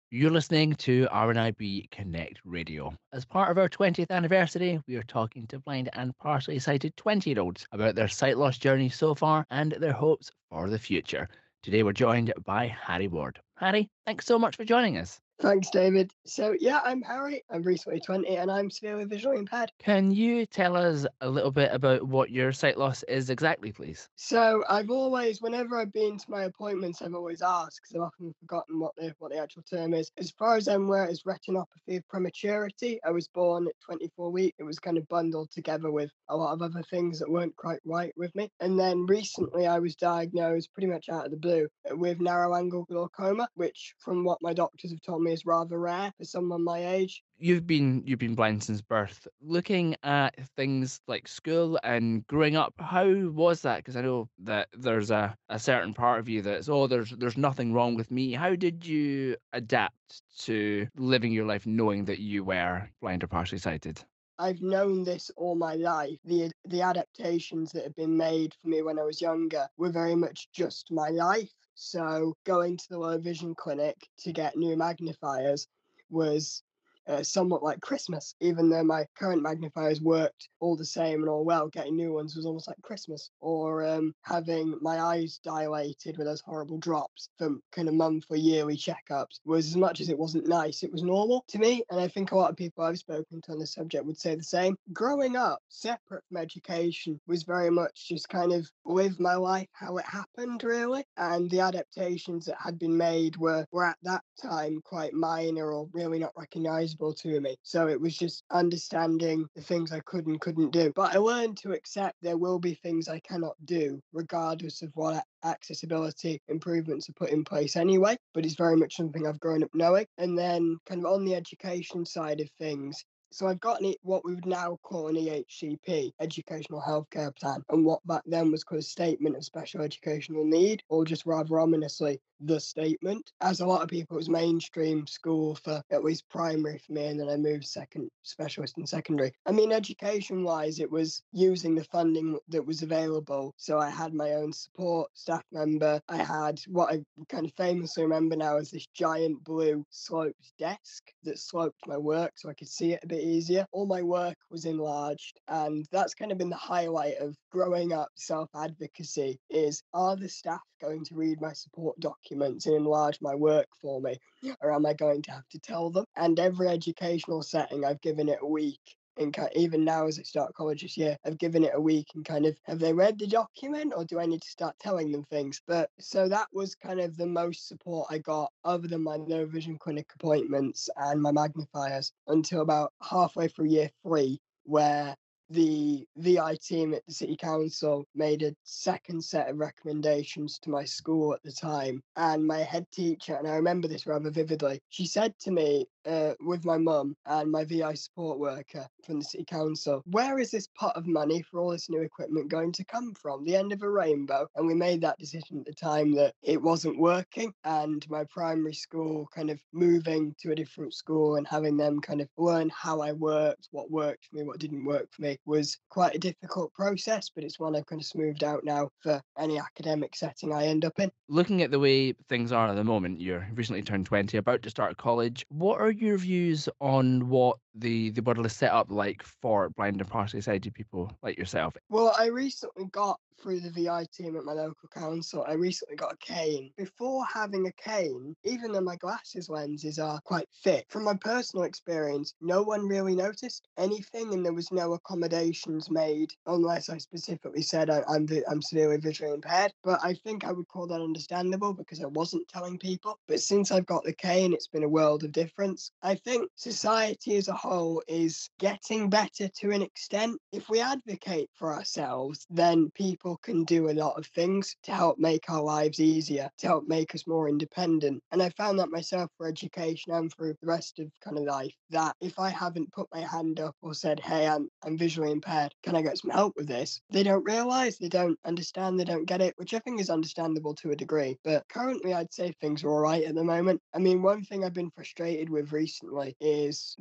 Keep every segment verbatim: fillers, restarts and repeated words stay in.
You're listening to R N I B Connect Radio. As part of our twentieth anniversary, we are talking to blind and partially sighted twenty year olds about their sight loss journey so far and their hopes for the future. Today, we're joined by Harry Ward. Harry, thanks so much for joining us. Thanks, David. So, yeah, I'm Harry. I'm recently twenty and I'm severely visually impaired. Can you tell us a little bit about what your sight loss is exactly, please? So, I've always, whenever I've been to my appointments, I've always asked because I've often forgotten what the what the actual term is. As far as I'm aware, it's retinopathy of prematurity. I was born at twenty-four weeks. It was kind of bundled together with a lot of other things that weren't quite right with me. And then recently, I was diagnosed pretty much out of the blue with narrow angle glaucoma, which, from what my doctors have told me, is rather rare for someone my age. You've been you've been blind since birth. Looking at things like school and growing up, how was that? Because I know that there's a, a certain part of you that's, oh, there's there's nothing wrong with me. How did you adapt to living your life knowing that you were blind or partially sighted? I've known this all my life. The the adaptations that have been made for me when I was younger were very much just my life. So going to the low vision clinic to get new magnifiers was uh, somewhat like Christmas, even though my current magnifiers worked all the same and all well. Getting new ones was almost like Christmas, or um, having my eyes dilated with those horrible drops from kind of monthly, yearly checkups was, as much as it wasn't nice, it was normal to me. And I think a lot of people I've spoken to on the subject would say the same. Growing up, separate from education, was very much just kind of live my life how it happened, really. And the adaptations that had been made were, were at that time quite minor or really not recognizable to me. So it was just understanding the things I could and couldn't do. But I learned to accept there will be things I cannot do, regardless of what accessibility improvements are put in place anyway. But it's very much something I've grown up knowing. And then, kind of on the education side of things, so I've got an, what we would now call an E H C P, Educational Healthcare Plan, and what back then was called a Statement of Special Educational Need, or just rather ominously, the statement. As a lot of people, it was mainstream school for at least primary for me, and then I moved second specialist in secondary. I mean, education-wise, it was using the funding that was available. So I had my own support staff member. I had what I kind of famously remember now as this giant blue sloped desk that sloped my work so I could see it a bit easier. All my work was enlarged, and that's kind of been the highlight of growing up self-advocacy is, are the staff going to read my support documents and enlarge my work for me, or am I going to have to tell them? And every educational setting, I've given it a week. And even now, as I start college this year, I've given it a week and kind of, have they read the document or do I need to start telling them things? But so that was kind of the most support I got, other than my low vision clinic appointments and my magnifiers, until about halfway through year three, where the V I team at the city council made a second set of recommendations to my school at the time. And my head teacher, and I remember this rather vividly, she said to me, uh, with my mum and my V I support worker from the city council, where is this pot of money for all this new equipment going to come from? The end of a rainbow. And we made that decision at the time that it wasn't working. And my primary school kind of moving to a different school and having them kind of learn how I worked, what worked for me, what didn't work for me, was quite a difficult process, but it's one I've kind of smoothed out now for any academic setting I end up in. Looking at the way things are at the moment, you're recently turned twenty, about to start college. What are your views on what the, the world is set up like for blind and partially sighted people like yourself? Well, I recently got through the V I team at my local council. I recently got a cane. Before having a cane, even though my glasses lenses are quite thick, from my personal experience, no one really noticed anything, and there was no accommodations made unless I specifically said I, I'm vi- I'm severely visually impaired. But I think I would call that understandable because I wasn't telling people. But since I've got the cane, it's been a world of difference. I think society as a whole is getting better to an extent. If we advocate for ourselves, then people can do a lot of things to help make our lives easier, to help make us more independent. And I found that myself for education and for the rest of kind of life, that if I haven't put my hand up or said, hey, I'm, I'm visually impaired, can I get some help with this? They don't realise, they don't understand, they don't get it, which I think is understandable to a degree. But currently, I'd say things are all right at the moment. I mean, one thing I've been frustrated with recently is the bus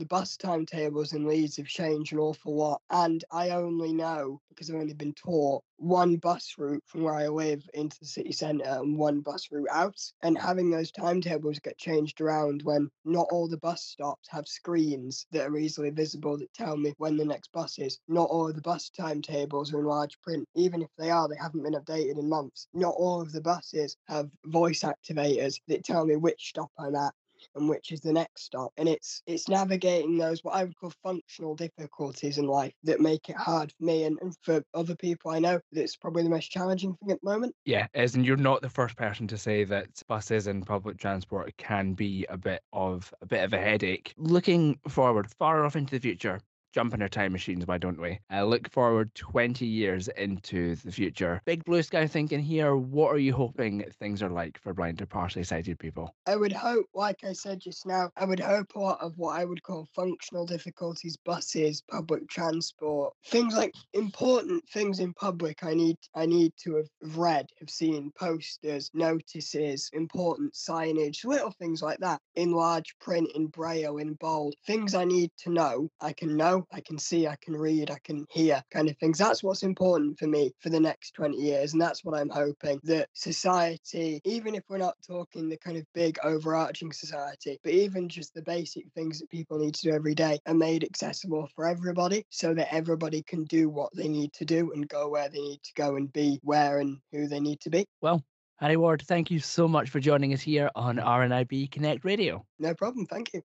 timetables in Leeds have changed an awful lot. And I only know, because I've only been taught, one bus route from where I live into the city centre and one bus route out. And having those timetables get changed around when not all the bus stops have screens that are easily visible that tell me when the next bus is. Not all of the bus timetables are in large print. Even if they are, they haven't been updated in months. Not all of the buses have voice activators that tell me which stop I'm at and which is the next stop. And it's it's navigating those what I would call functional difficulties in life that make it hard for me and, and for other people I know that's probably the most challenging thing at the moment. Yeah, as in you're not the first person to say that buses and public transport can be a bit of a bit of a headache. Looking forward, far off into the future, jump in our time machines, why don't we? Uh, look forward twenty years into the future. Big blue sky thinking here, what are you hoping things are like for blind or partially sighted people? I would hope, like I said just now, I would hope a lot of what I would call functional difficulties, buses, public transport, things like important things in public I need I need to have read, have seen posters, notices, important signage, little things like that in large print, in braille, in bold. Things I need to know, I can know, I can see, I can read, I can hear kind of things. That's what's important for me for the next twenty years. And that's what I'm hoping that society, even if we're not talking the kind of big overarching society, but even just the basic things that people need to do every day are made accessible for everybody so that everybody can do what they need to do and go where they need to go and be where and who they need to be. Well, Harry Ward, thank you so much for joining us here on R N I B Connect Radio. No problem. Thank you.